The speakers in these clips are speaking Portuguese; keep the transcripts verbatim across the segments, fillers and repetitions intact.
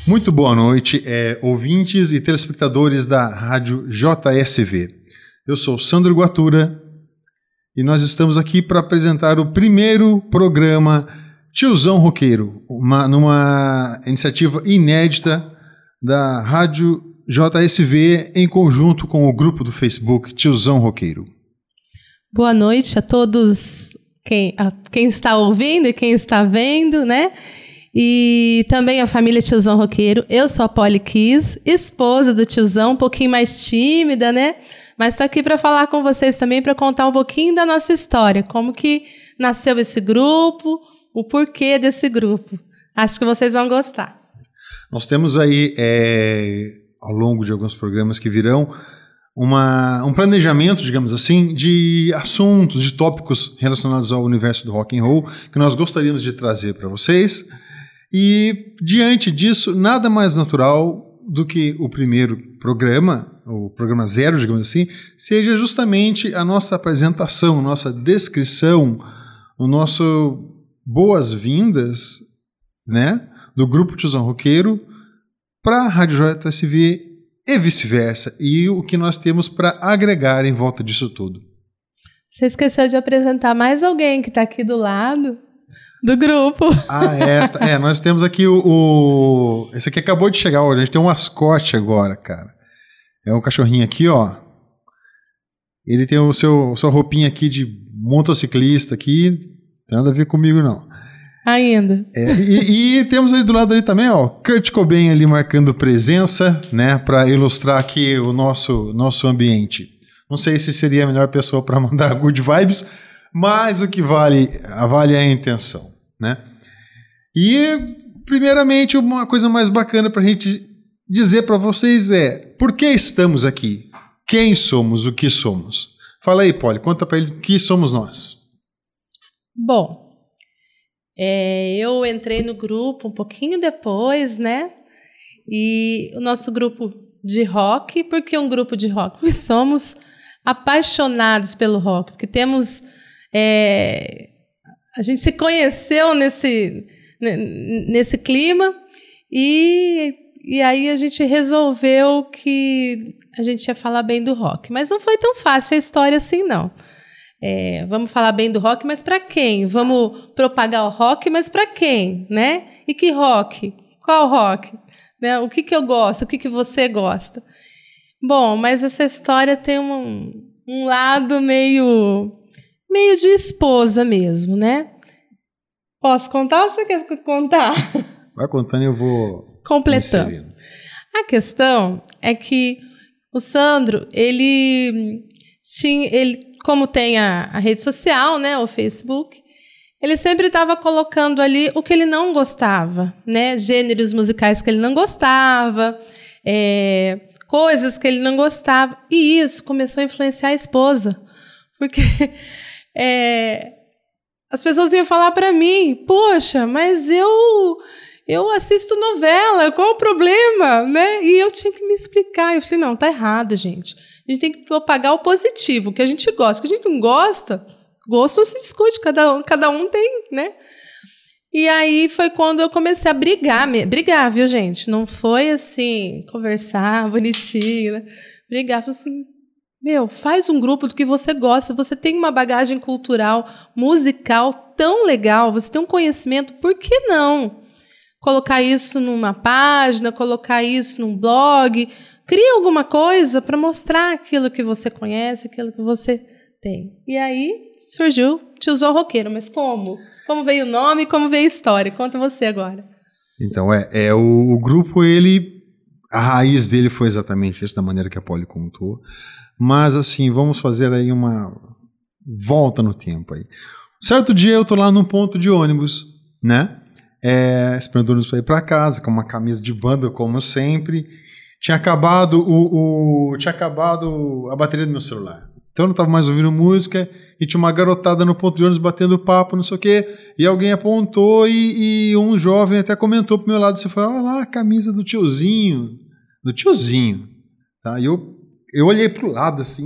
Muito boa noite, é, ouvintes e telespectadores da Rádio J S V. Eu sou Sandro Guatura e nós estamos aqui para apresentar o primeiro programa Tiozão Roqueiro, uma, numa iniciativa inédita da Rádio J S V em conjunto com o grupo do Facebook Tiozão Roqueiro. Boa noite a todos quem, a, quem está ouvindo e quem está vendo, né? E também a família Tiozão Roqueiro. Eu sou a Polly Kiss, esposa do tiozão, um pouquinho mais tímida, né? Mas estou aqui para falar com vocês também, para contar um pouquinho da nossa história, como que nasceu esse grupo, o porquê desse grupo. Acho que vocês vão gostar. Nós temos aí, é, ao longo de alguns programas que virão, uma, um planejamento, digamos assim, de assuntos, de tópicos relacionados ao universo do rock and roll, que nós gostaríamos de trazer para vocês. E, diante disso, nada mais natural do que o primeiro programa, o programa zero, digamos assim, seja justamente a nossa apresentação, a nossa descrição, o nosso boas-vindas, né, do Grupo Tiozão Roqueiro para a Rádio J S V e vice-versa, e o que nós temos para agregar em volta disso tudo. Você esqueceu de apresentar mais alguém que está aqui do lado do grupo. Ah, é. é nós temos aqui o, o... Esse aqui acabou de chegar hoje. A gente tem um mascote agora, cara. É um cachorrinho aqui, ó. Ele tem o seu sua roupinha aqui de motociclista aqui. Não tem nada a ver comigo, não. Ainda. É, e, e temos ali do lado ali também, ó, Kurt Cobain ali marcando presença, né, para ilustrar aqui o nosso, nosso ambiente. Não sei se seria a melhor pessoa para mandar good vibes, mas o que vale, vale é a intenção, né? E, primeiramente, uma coisa mais bacana para a gente dizer para vocês é: por que estamos aqui? Quem somos? O que somos? Fala aí, Polly, conta para ele que somos nós. Bom, é, eu entrei no grupo um pouquinho depois, né? E o nosso grupo de rock, por que um grupo de rock? Porque somos apaixonados pelo rock, porque temos... É, a gente se conheceu nesse, nesse clima e, e aí a gente resolveu que a gente ia falar bem do rock. Mas não foi tão fácil a história assim, não. É, vamos falar bem do rock, mas para quem? Vamos propagar o rock, mas para quem? Né? E que rock? Qual rock? Né? O que, que eu gosto? O que, que você gosta? Bom, mas essa história tem um, um lado meio... meio de esposa mesmo, né? Posso contar ou você quer contar? Vai contando e eu vou completando. Inserindo. A questão é que o Sandro, ele tinha, ele, como tem a, a rede social, né, o Facebook, ele sempre estava colocando ali o que ele não gostava, né? Gêneros musicais que ele não gostava, é, coisas que ele não gostava. E isso começou a influenciar a esposa, porque É, as pessoas iam falar para mim: poxa, mas eu eu assisto novela, qual o problema? Né? E eu tinha que me explicar. Eu falei: não, tá errado, gente. A gente tem que propagar o positivo, o que a gente gosta. O que a gente não gosta, gosto não se discute, cada um, cada um tem, né? E aí foi quando eu comecei a brigar, brigar, viu, gente? Não foi assim, conversar bonitinho, né? Brigar, foi assim... Meu, faz um grupo do que você gosta, você tem uma bagagem cultural, musical tão legal, você tem um conhecimento, por que não? Colocar isso numa página, colocar isso num blog, cria alguma coisa para mostrar aquilo que você conhece, aquilo que você tem. E aí surgiu Tiozão Roqueiro, mas como? Como veio o nome, como veio a história? Conta você agora. Então, é, é o, o grupo, ele, a raiz dele foi exatamente essa, da maneira que a Polly contou. Mas, assim, vamos fazer aí uma volta no tempo aí. Certo dia eu tô lá num ponto de ônibus, né? É, esperando o ônibus para ir para casa, com uma camisa de banda, como sempre. Tinha acabado, o, o, tinha acabado a bateria do meu celular. Então eu não estava mais ouvindo música e tinha uma garotada no ponto de ônibus batendo papo, não sei o quê. E alguém apontou e, e um jovem até comentou pro meu lado. Você falou: olha lá a camisa do tiozinho. Do tiozinho. Tá? E eu... Eu olhei pro lado assim,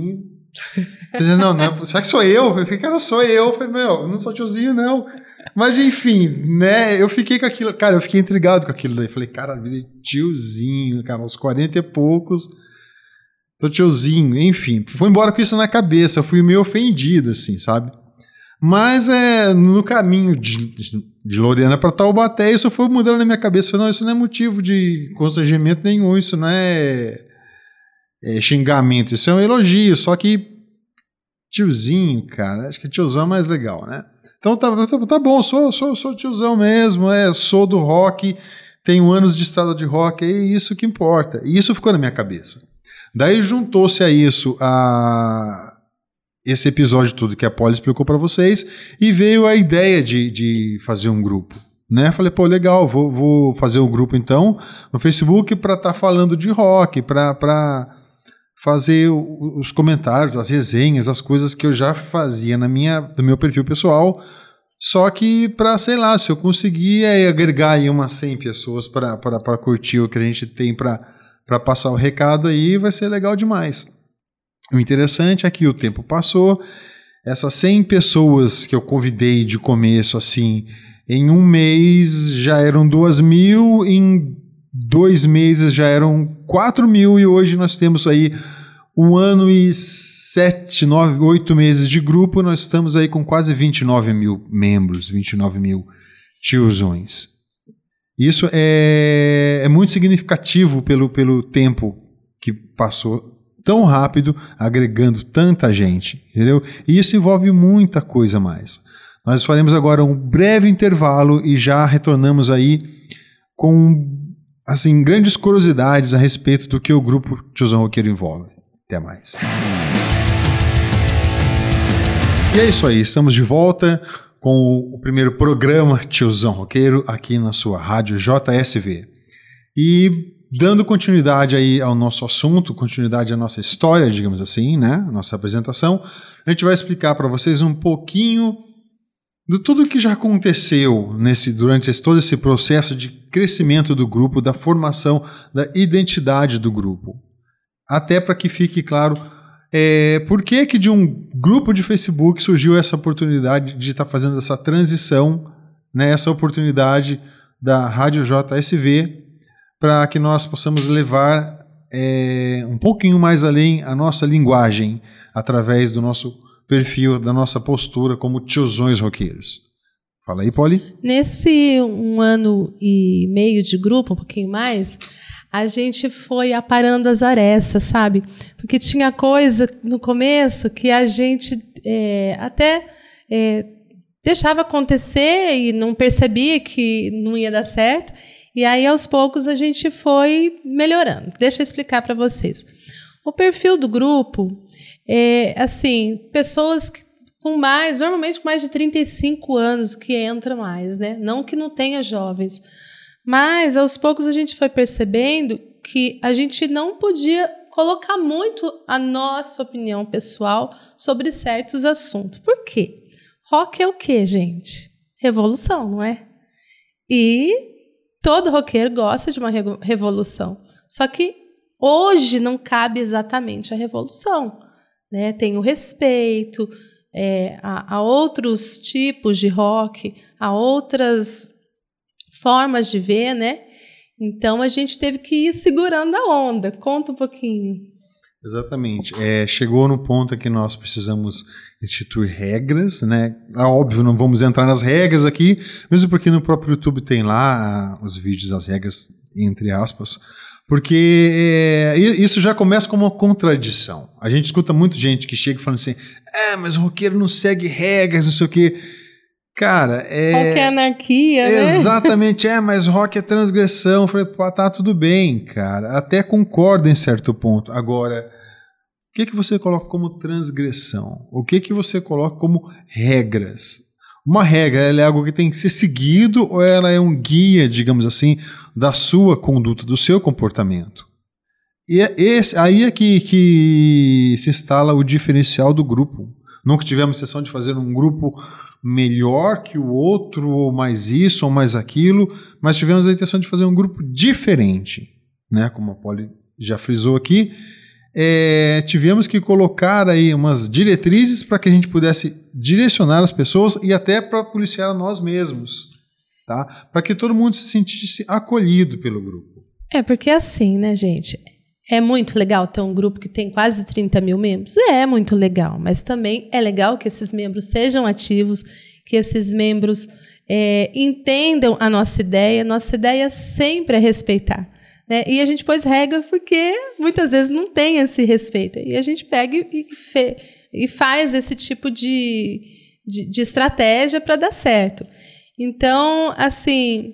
Falei, não, não é, será que sou eu? Eu falei, cara, sou eu. Eu falei, meu, não sou tiozinho, não. Mas enfim, né, eu fiquei com aquilo, cara, eu fiquei intrigado com aquilo daí. Falei, cara, virei tiozinho, cara, aos quarenta e poucos, tô tiozinho, enfim. Fui embora com isso na cabeça, eu fui meio ofendido, assim, sabe? Mas é, no caminho de, de, de Loriana para Taubaté, isso foi mudando na minha cabeça. Eu falei, não, isso não é motivo de constrangimento nenhum, isso não é, é xingamento, isso é um elogio, só que tiozinho, cara, acho que tiozão é mais legal, né? Então tá, tá, tá bom, sou, sou, sou tiozão mesmo, é, sou do rock, tenho anos de estrada de rock, é isso que importa. E isso ficou na minha cabeça. Daí juntou-se a isso a esse episódio todo que a Polly explicou para vocês e veio a ideia de, de fazer um grupo. Né? Falei, pô, legal, vou, vou fazer um grupo então no Facebook para estar tá falando de rock, para fazer os comentários, as resenhas, as coisas que eu já fazia na minha, no meu perfil pessoal, só que para, sei lá, se eu conseguir é, agregar aí umas cem pessoas para curtir o que a gente tem para passar o recado aí, vai ser legal demais. O interessante é que o tempo passou, essas cem pessoas que eu convidei de começo, assim, em um mês já eram duas mil, em dois meses já eram quatro mil e hoje nós temos aí um ano e sete, nove, oito meses de grupo, nós estamos aí com quase vinte e nove mil membros, vinte e nove mil tiozões. Isso é, é muito significativo pelo, pelo tempo que passou tão rápido, agregando tanta gente, entendeu? E isso envolve muita coisa mais. Nós faremos agora um breve intervalo e já retornamos aí com assim, grandes curiosidades a respeito do que o grupo Tiozão Roqueiro envolve. Até mais. E é isso aí, estamos de volta com o primeiro programa Tiozão Roqueiro aqui na sua rádio J S V. E dando continuidade aí ao nosso assunto, continuidade à nossa história, digamos assim, né? A nossa apresentação, a gente vai explicar para vocês um pouquinho de tudo que já aconteceu nesse, durante esse, todo esse processo de crescimento do grupo, da formação da identidade do grupo. Até para que fique claro é, por que, que de um grupo de Facebook surgiu essa oportunidade de estar tá fazendo essa transição, né, essa oportunidade da Rádio J S V para que nós possamos levar é, um pouquinho mais além a nossa linguagem através do nosso perfil, da nossa postura como tiozões roqueiros. Fala aí, Polly. Nesse um ano e meio de grupo, um pouquinho mais, a gente foi aparando as arestas, sabe? Porque tinha coisa no começo que a gente é, até é, deixava acontecer e não percebia que não ia dar certo. E aí, aos poucos, a gente foi melhorando. Deixa eu explicar para vocês. O perfil do grupo é, assim, pessoas que, com mais, normalmente com mais de trinta e cinco anos que entra mais, né? Não que não tenha jovens. Mas, aos poucos, a gente foi percebendo que a gente não podia colocar muito a nossa opinião pessoal sobre certos assuntos. Por quê? Rock é o quê, gente? Revolução, não é? E todo roqueiro gosta de uma revolução. Só que hoje não cabe exatamente a revolução, né? Tem o respeito é, a, a outros tipos de rock, a outras formas de ver, né? Então a gente teve que ir segurando a onda. Conta um pouquinho. Exatamente. É, chegou no ponto que nós precisamos instituir regras, né? Ah, óbvio, não vamos entrar nas regras aqui, mesmo porque no próprio YouTube tem lá os vídeos, as regras, entre aspas, porque é, isso já começa como uma contradição. A gente escuta muita gente que chega falando assim, é, mas o roqueiro não segue regras, não sei o quê. Cara, é... Rock é anarquia, né? Exatamente, é, mas rock é transgressão. Eu falei, pô, tá tudo bem, cara. Até concordo em certo ponto. Agora, o que, que você coloca como transgressão? O que, que você coloca como regras? Uma regra, ela é algo que tem que ser seguido ou ela é um guia, digamos assim, da sua conduta, do seu comportamento? E é esse, aí é que, que se instala o diferencial do grupo. Nunca tivemos intenção de fazer um grupo melhor que o outro, ou mais isso, ou mais aquilo, mas tivemos a intenção de fazer um grupo diferente, né? Como a Polly já frisou aqui, é, tivemos que colocar aí umas diretrizes para que a gente pudesse direcionar as pessoas e até para policiar nós mesmos, tá? Para que todo mundo se sentisse acolhido pelo grupo. É, porque é assim, né, gente? É muito legal ter um grupo que tem quase trinta mil membros? É muito legal, mas também é legal que esses membros sejam ativos, que esses membros é, entendam a nossa ideia. Nossa ideia sempre é respeitar, né? E a gente pôs regra porque muitas vezes não tem esse respeito. E a gente pega e, fe, e faz esse tipo de, de, de estratégia para dar certo. Então, assim,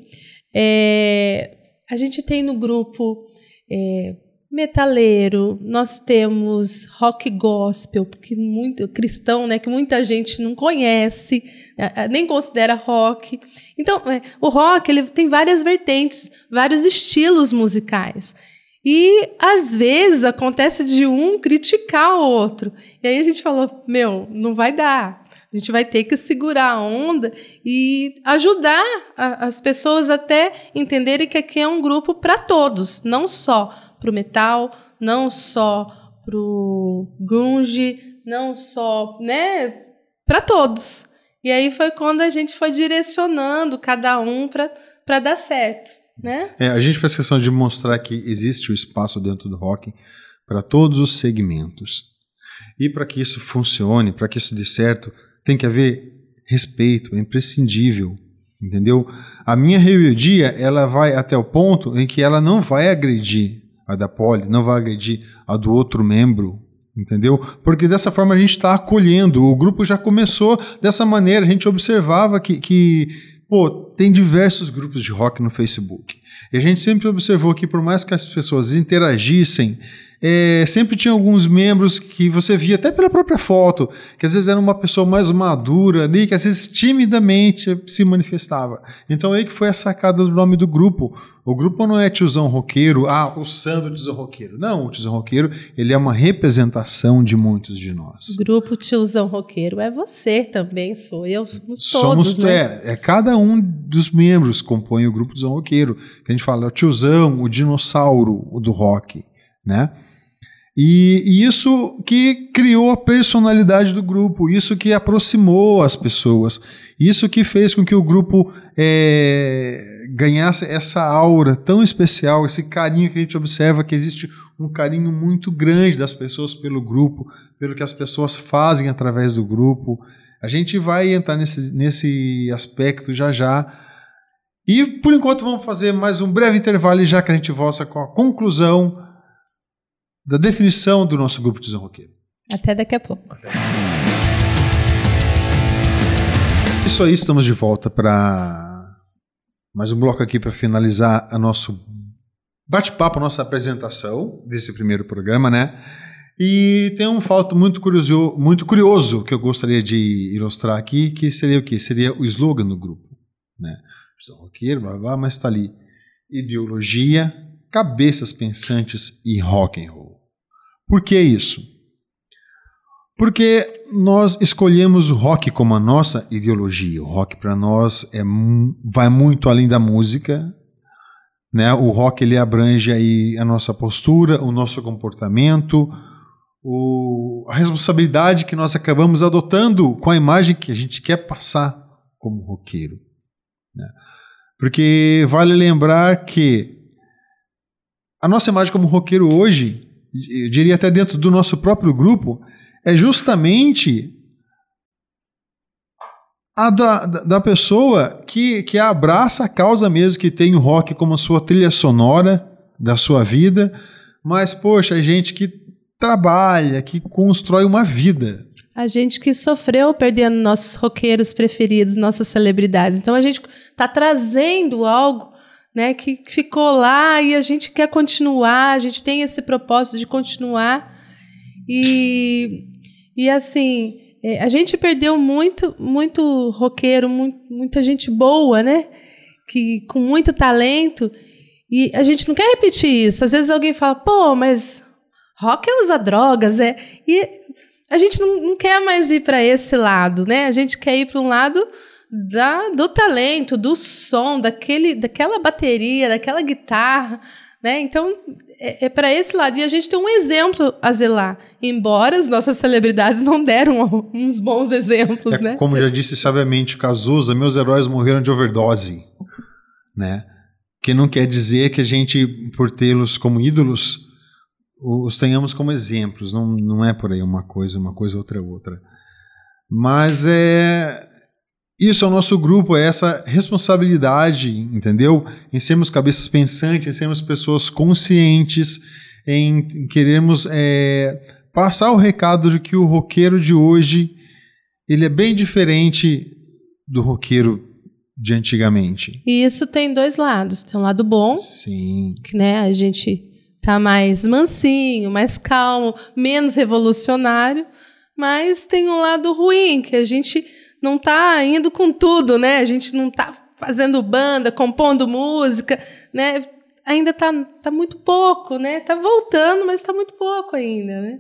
é, a gente tem no grupo... É, metaleiro, nós temos rock gospel, porque muito cristão, né, que muita gente não conhece, nem considera rock. Então, o rock ele tem várias vertentes, vários estilos musicais. E, às vezes, acontece de um criticar o outro. E aí a gente falou, meu, não vai dar. A gente vai ter que segurar a onda e ajudar a, as pessoas até entenderem que aqui é um grupo para todos, não só para o metal, não só para o grunge, não só, né, para todos. E aí foi quando a gente foi direcionando cada um para dar certo, né? É, a gente faz questão de mostrar que existe o espaço dentro do rock para todos os segmentos. E para que isso funcione, para que isso dê certo, tem que haver respeito, é imprescindível, entendeu? A minha rebeldia, ela vai até o ponto em que ela não vai agredir a da Poli, não vai agredir a do outro membro, entendeu? Porque dessa forma a gente está acolhendo, o grupo já começou dessa maneira, a gente observava que, que pô, tem diversos grupos de rock no Facebook, e a gente sempre observou que por mais que as pessoas interagissem, É, sempre tinha alguns membros que você via, até pela própria foto, que às vezes era uma pessoa mais madura ali, que às vezes timidamente se manifestava. Então aí que foi a sacada do nome do grupo. O grupo não é tiozão roqueiro, ah, o Sandro tiozão roqueiro. Não, o tiozão roqueiro, ele é uma representação de muitos de nós. O grupo tiozão roqueiro é você também, sou eu, somos Somos, todos, né? É, é cada um dos membros que compõe o grupo tiozão roqueiro. Que a gente fala, é o tiozão, o dinossauro o do rock, né? E, e isso que criou a personalidade do grupo, isso que aproximou as pessoas, isso que fez com que o grupo é, ganhasse essa aura tão especial, esse carinho que a gente observa, que existe um carinho muito grande das pessoas pelo grupo, pelo que as pessoas fazem através do grupo. A gente vai entrar nesse, nesse aspecto já já. E por enquanto vamos fazer mais um breve intervalo, já que a gente volta com a conclusão da definição do nosso grupo de tiozão roqueiro. Até daqui a pouco. Isso aí, estamos de volta para mais um bloco aqui para finalizar a nosso bate-papo, a nossa apresentação desse primeiro programa, né? E tem um fato muito curioso, muito curioso que eu gostaria de ilustrar aqui, que seria o quê? Seria o slogan do grupo, né? Tiozão roqueiro, blá, blá, mas está ali: ideologia, cabeças pensantes e rock and roll. Por que isso? Porque nós escolhemos o rock como a nossa ideologia. O rock para nós é, vai muito além da música, né? O rock ele abrange aí a nossa postura, o nosso comportamento, o, a responsabilidade que nós acabamos adotando com a imagem que a gente quer passar como roqueiro, né? Porque vale lembrar que a nossa imagem como roqueiro hoje, eu diria até dentro do nosso próprio grupo, é justamente a da, da pessoa que, que abraça a causa mesmo, que tem o rock como a sua trilha sonora da sua vida, mas, poxa, a gente que trabalha, que constrói uma vida. A gente que sofreu perdendo nossos roqueiros preferidos, nossas celebridades. Então a gente está trazendo algo, né, que ficou lá e a gente quer continuar, a gente tem esse propósito de continuar. E, e assim, é, a gente perdeu muito, muito roqueiro, muito, muita gente boa, né, que, com muito talento, e a gente não quer repetir isso. Às vezes alguém fala, pô, mas rock é usar drogas, é... E a gente não, não quer mais ir para esse lado, né? A gente quer ir para um lado Da, do talento, do som, daquele, daquela bateria, daquela guitarra, né? Então, é, é para esse lado. E a gente tem um exemplo a zelar. Embora as nossas celebridades não deram uns bons exemplos, é, né? Como já disse sabiamente Cazuza, meus heróis morreram de overdose, né? Que não quer dizer que a gente, por tê-los como ídolos, os tenhamos como exemplos. Não, não é por aí uma coisa, uma coisa, outra é outra. Mas é... Isso é o nosso grupo, é essa responsabilidade, entendeu? Em sermos cabeças pensantes, em sermos pessoas conscientes, em querermos é, passar o recado de que o roqueiro de hoje ele é bem diferente do roqueiro de antigamente. E isso tem dois lados. Tem um lado bom, Sim. que né, a gente tá mais mansinho, mais calmo, menos revolucionário, mas tem um lado ruim, que a gente não está indo com tudo, né? A gente não está fazendo banda, compondo música, né? Ainda está tá muito pouco, né? Está voltando, mas está muito pouco ainda, né?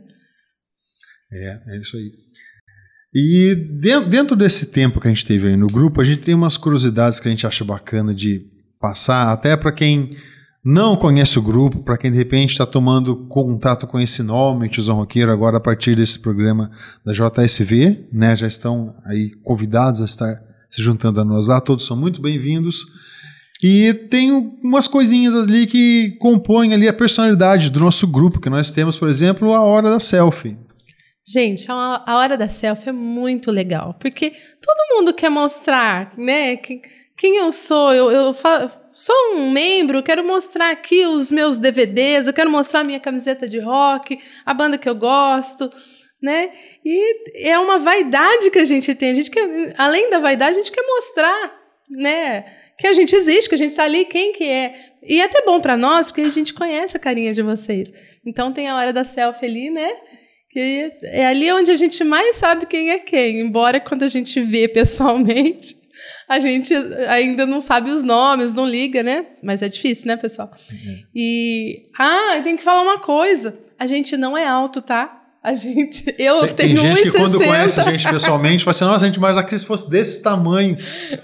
É, é isso aí. E dentro, dentro desse tempo que a gente teve aí no grupo, a gente tem umas curiosidades que a gente acha bacana de passar, até para quem não conhece o grupo, para quem de repente está tomando contato com esse nome, Tiozão Roqueiro, agora a partir desse programa da J S V, né, já estão aí convidados a estar se juntando a nós lá, todos são muito bem-vindos. E tem umas coisinhas ali que compõem ali a personalidade do nosso grupo, que nós temos, por exemplo, a Hora da Selfie. Gente, a Hora da Selfie é muito legal, porque todo mundo quer mostrar, né, quem, quem eu sou, eu, eu falo... Sou um membro, quero mostrar aqui os meus D V Ds, eu quero mostrar a minha camiseta de rock, a banda que eu gosto, né? E é uma vaidade que a gente tem. A gente quer, além da vaidade, a gente quer mostrar, né, que a gente existe, que a gente está ali, quem que é. E é até bom para nós, porque a gente conhece a carinha de vocês. Então tem a Hora da Selfie ali, né? Que é ali onde a gente mais sabe quem é quem. Embora quando a gente vê pessoalmente... A gente ainda não sabe os nomes, não liga, né? Mas é difícil, né, pessoal? Uhum. E... Ah, tem que falar uma coisa. A gente não é alto, tá? A gente... Eu tem, tenho tem gente que quando conhece a gente pessoalmente fala assim, nossa, a gente imagina que se fosse desse tamanho.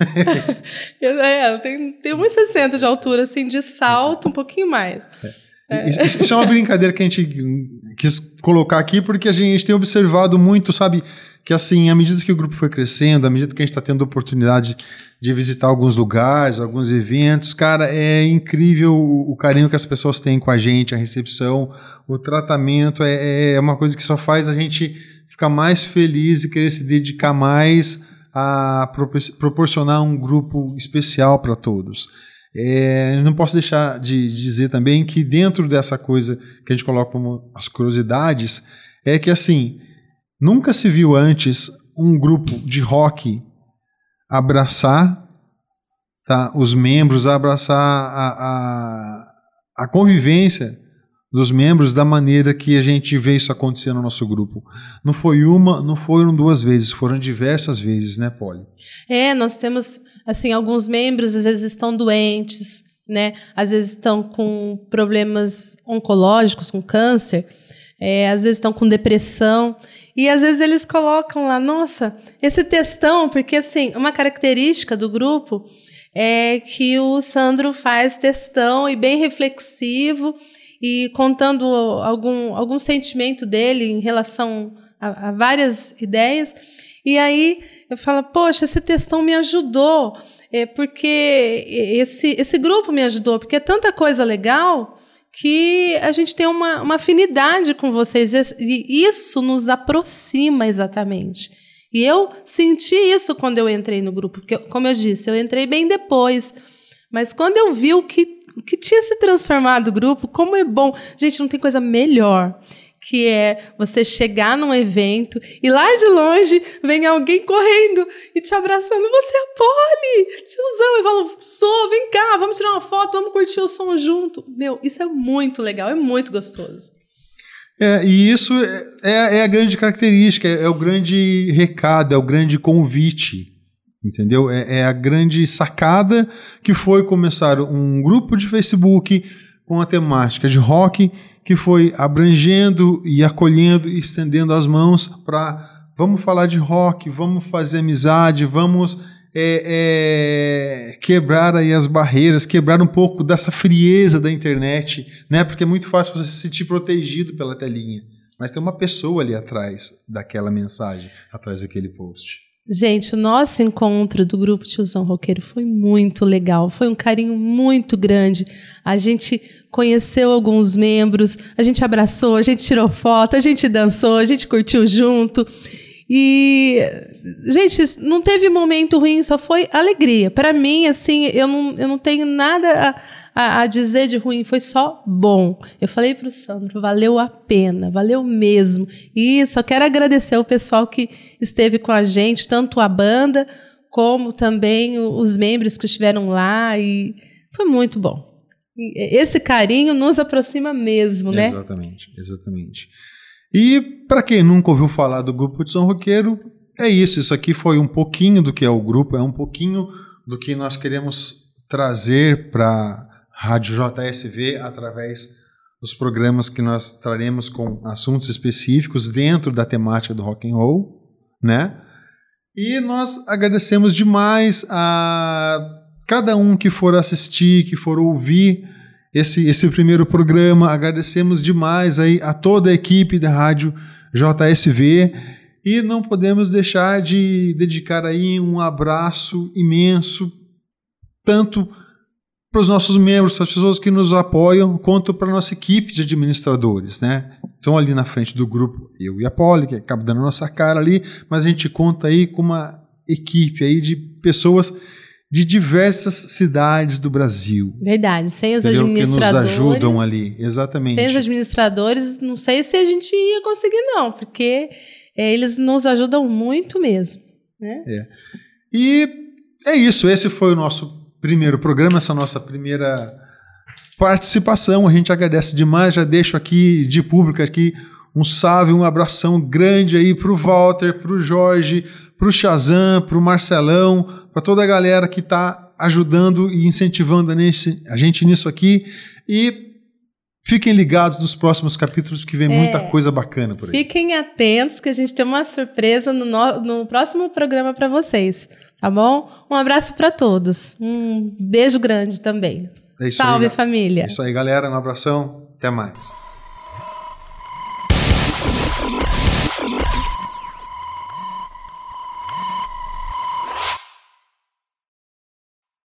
eu, é, eu tenho, tenho um e sessenta de altura, assim, de salto, um pouquinho mais. É. É. Isso, isso é uma brincadeira que a gente quis colocar aqui, porque a gente tem observado muito, sabe... que assim, à medida que o grupo foi crescendo, à medida que a gente está tendo a oportunidade de visitar alguns lugares, alguns eventos, cara, é incrível o, o carinho que as pessoas têm com a gente, a recepção, o tratamento, é, é uma coisa que só faz a gente ficar mais feliz e querer se dedicar mais a proporcionar um grupo especial para todos. É, não posso deixar de dizer também que dentro dessa coisa que a gente coloca como as curiosidades, é que assim... Nunca se viu antes um grupo de rock abraçar, tá, os membros, abraçar a, a, a convivência dos membros da maneira que a gente vê isso acontecer no nosso grupo. Não foi uma, não foram duas vezes, foram diversas vezes, né, Polly? É, nós temos, assim, alguns membros às vezes estão doentes, né? Às vezes estão com problemas oncológicos, com câncer, é, às vezes estão com depressão. E às vezes eles colocam lá, nossa, esse textão, porque assim, uma característica do grupo é que o Sandro faz textão e bem reflexivo e contando algum, algum sentimento dele em relação a, a várias ideias. E aí eu falo, poxa, esse textão me ajudou, é, porque esse, esse grupo me ajudou, porque é tanta coisa legal... que a gente tem uma, uma afinidade com vocês, e isso nos aproxima exatamente. E eu senti isso quando eu entrei no grupo, porque, como eu disse, eu entrei bem depois, mas quando eu vi o que, o que tinha se transformado o grupo, como é bom... Gente, não tem coisa melhor que é você chegar num evento e lá de longe vem alguém correndo e te abraçando. Você é Polly, tiozão. Eu falo, sou, vem cá, vamos tirar uma foto, vamos curtir o som junto. Meu, isso é muito legal, é muito gostoso. É, e isso é, é a grande característica, é, é o grande recado, é o grande convite, entendeu? É, é a grande sacada que foi começar um grupo de Facebook com a temática de rock, que foi abrangendo e acolhendo e estendendo as mãos para vamos falar de rock, vamos fazer amizade, vamos é, é, quebrar aí as barreiras, quebrar um pouco dessa frieza da internet, né? Porque é muito fácil você se sentir protegido pela telinha, mas tem uma pessoa ali atrás daquela mensagem, atrás daquele post. Gente, o nosso encontro do Grupo Tiozão Roqueiro foi muito legal, foi um carinho muito grande. A gente conheceu alguns membros, a gente abraçou, a gente tirou foto, a gente dançou, a gente curtiu junto. E, gente, não teve momento ruim, só foi alegria. Para mim, assim, eu não, eu não tenho nada a, a, a dizer de ruim, foi só bom. Eu falei para o Sandro, valeu a pena, valeu mesmo. E só quero agradecer ao pessoal que esteve com a gente, tanto a banda, como também os membros que estiveram lá, e foi muito bom. E esse carinho nos aproxima mesmo, né? Exatamente, exatamente. E para quem nunca ouviu falar do Grupo Tiozão Roqueiro, é isso. Isso aqui foi um pouquinho do que é o grupo, é um pouquinho do que nós queremos trazer para a Rádio J S V através dos programas que nós traremos com assuntos específicos dentro da temática do rock and roll, né? E nós agradecemos demais a cada um que for assistir, que for ouvir Esse, esse primeiro programa. Agradecemos demais aí a toda a equipe da Rádio J S V e não podemos deixar de dedicar aí um abraço imenso tanto para os nossos membros, para as pessoas que nos apoiam, quanto para a nossa equipe de administradores, né? Estão ali na frente do grupo, eu e a Poli, que acaba dando a nossa cara ali, mas a gente conta aí com uma equipe aí de pessoas de diversas cidades do Brasil. Verdade, sem os entendeu? administradores... Que nos ajudam ali, exatamente. Sem os administradores, não sei se a gente ia conseguir não, porque é, eles nos ajudam muito mesmo. Né? É. E é isso, esse foi o nosso primeiro programa, essa nossa primeira participação. A gente agradece demais, já deixo aqui de público aqui um salve, um abração grande aí pro Walter, pro Jorge, pro Shazam, pro Marcelão, para toda a galera que está ajudando e incentivando nesse, a gente nisso aqui. E fiquem ligados nos próximos capítulos, que vem é, muita coisa bacana por aí. Fiquem atentos que a gente tem uma surpresa no, no, no próximo programa para vocês, tá bom? Um abraço para todos. Um beijo grande também. É Salve, aí, família. É isso aí, galera. Um abração. Até mais.